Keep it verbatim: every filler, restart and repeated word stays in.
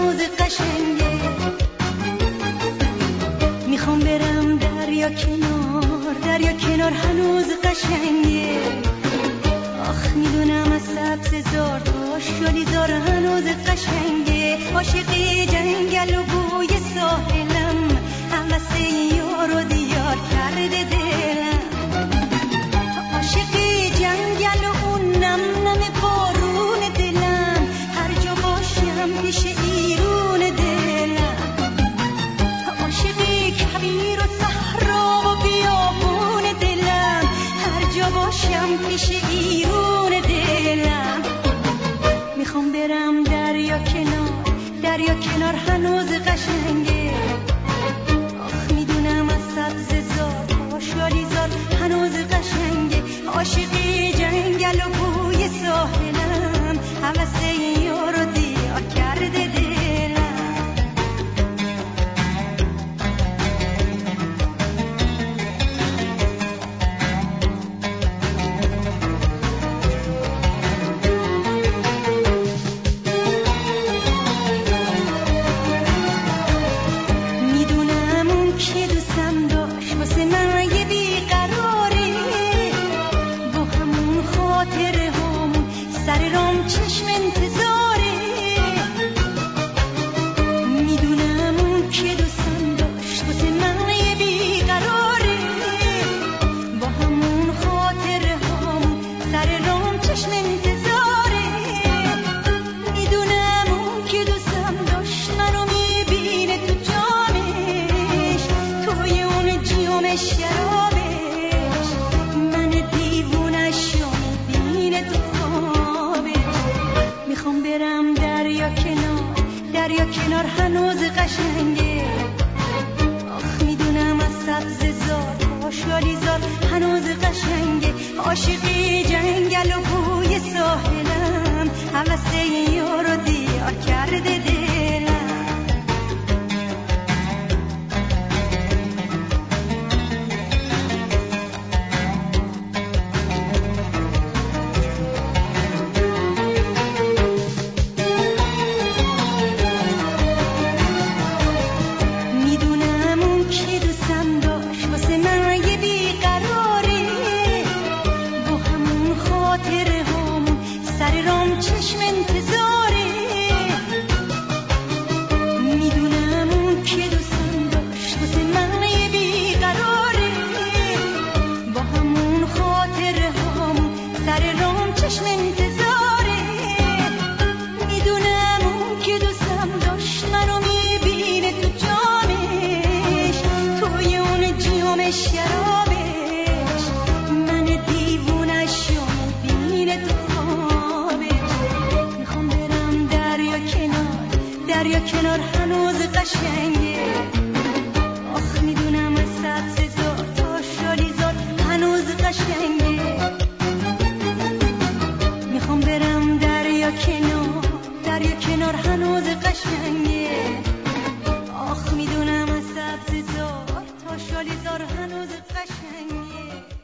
هنوز قشنگه. میخوام برم دریا کنار، دریا کنار هنوز قشنگه. آخ میدونم از سبز زار تا شالیزار هنوز قشنگه. عاشقی جنگل و بوی ساحلم، همسه یار و دیار کرده دلم. عاشقی جنگل و اون نم نم بارون دلم، هر جا باشم پیش ایرون دلم. عاشقی کویر و صحرا و بیابون دلم، هر جا باشم پیش ایرون دلم. میخوام برم دریا کنار، دریا کنار هنوز قشنگه. آخ میدونم از سبز زار تا شالیزار هنوز قشنگه. عاشقی جنگل و بوی ساحلم، همسه یار و دیار کرده دلم. دریا کنار هنوز قشنگه. آخ میدونم از سبز زار تا شالیزار هنوز قشنگه. عاشقی جنگل و بوی ساحلم، همسه یار و دیار کرده دلم. چشم انتظاره، میدونم اون که دوستم داشت واسه من یه بیقراره. با همون خاطره هامون سر رام چشم انتظاره. میدونم اون که دوستم داشت منو میبینه تو جامش، توی اون جیوم شرابش. من دیوونش رو میبینه تو دریا کنار هنوز قشنگه. آخ میدونم از سبز زار تا شالیزار هنوز قشنگه. میخوام برم دریا کنار، دریا کنار هنوز قشنگه. آخ میدونم از سبز زار تا شالیزار هنوز قشنگه.